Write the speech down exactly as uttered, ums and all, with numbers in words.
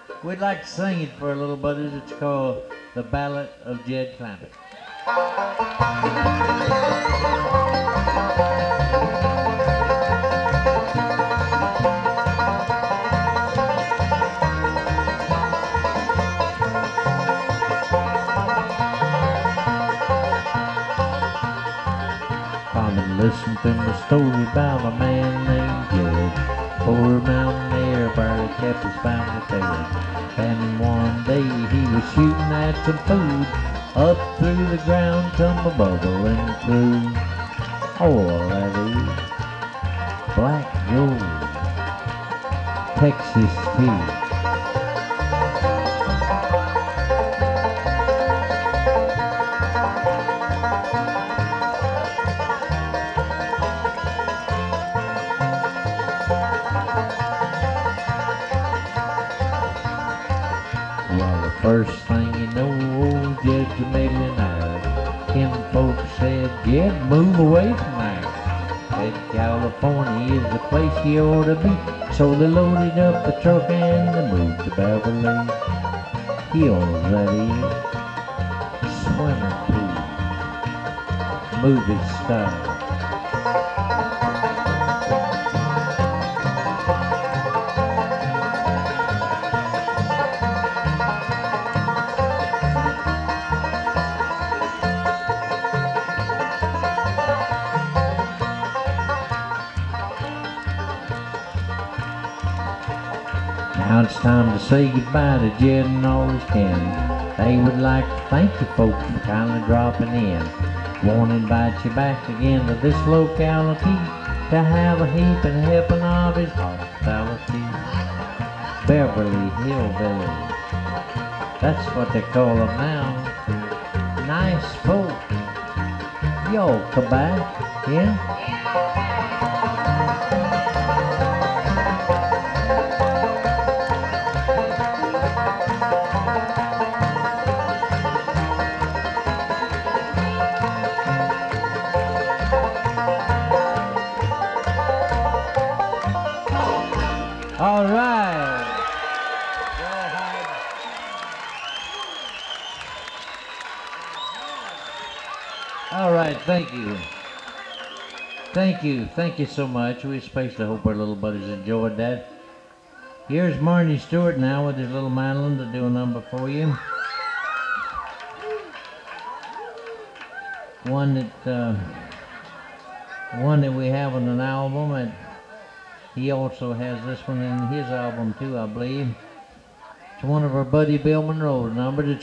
We'd like to sing it for a little buddies. It's called The Ballad of Jed Clampett. Come and listen to the story about a man named Jed. Poor mountaineer barely kept his family fed. And one day he was shooting at some food. Up through the ground come a bubbling through. Oh, that is black gold, Texas tea. Well, the first thing you know, old Jed's a millionaire. Him folks said, Jed, move away from there. Said California is the place you ought to be. So they loaded up the truck and they moved to Beverly Hills, that is. Swimming pool, movie style. Now it's time to say goodbye to Jed and all his kin. They would like to thank you folks for kindly dropping in. Want to invite you back again to this locality to have a heap and helping of his hospitality. Beverly Hillbillies, that's what they call them now. Nice folks. Y'all come back, yeah? All right. All right, thank you. Thank you, thank you so much. We especially hope our little buddies enjoyed that. Here's Marty Stewart now with his little mandolin to do a number for you. One that, uh, one that we have on an album, and he also has this one in his album too, I believe. It's one of our buddy Bill Monroe's numbers. It's